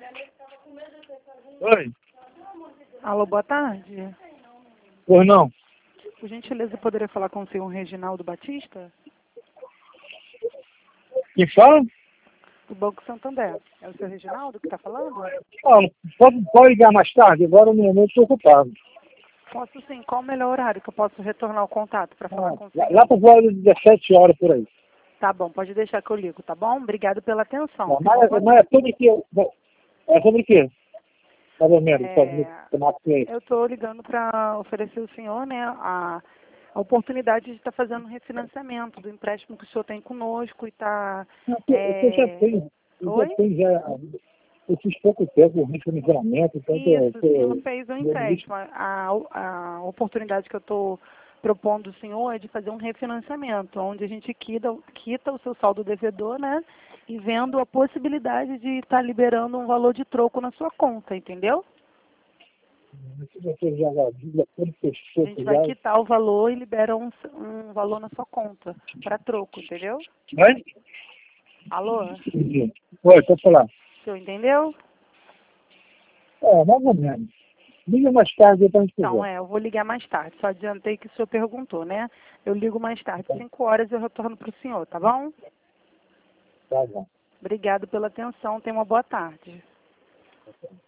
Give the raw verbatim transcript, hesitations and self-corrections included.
Oi. Alô, boa tarde. Pois não. Por gentileza, poderia falar com o senhor Reginaldo Batista? Quem fala? Do Banco Santander. É o senhor Reginaldo que está falando? Não, pode, pode ligar mais tarde, agora no momento estou ocupado. Posso sim. Qual o melhor horário que eu posso retornar o contato para falar Ah, com o lá senhor? lá por volta de dezessete horas por aí. Tá bom, pode deixar que eu ligo, tá bom? Obrigado pela atenção. Não, Tenha uma mas, boa mas é sobre o que? É sobre o que? Mais ou menos, pode me É, tomar cliente. eu estou ligando para oferecer ao senhor, né, a, a oportunidade de estar fazendo um refinanciamento do empréstimo que o senhor tem conosco e está... Eu já É... tenho, eu já Oi? tenho, já, eu fiz pouco tempo o refinanciamento, então eu Isso, o senhor estou fez um no início. empréstimo. A, a, a oportunidade que eu estou propondo ao senhor é de fazer um refinanciamento, onde a gente quita, quita o seu saldo devedor, né, e vendo a possibilidade de estar liberando um valor de troco na sua conta, entendeu? Você já já diga quando A fechou, gente vai já. quitar o valor e libera um, um valor na sua conta para troco, entendeu? Vai? Alô? Entendi. Oi, pode falar. O senhor entendeu? É, mais ou menos. Liga mais tarde para a gente Então, fazer. é, eu vou ligar mais tarde. Só adiantei que o senhor perguntou, né? Eu ligo mais tarde, cinco horas eu retorno para o senhor, tá bom? Tá bom. Obrigado pela atenção. Tenha uma boa tarde.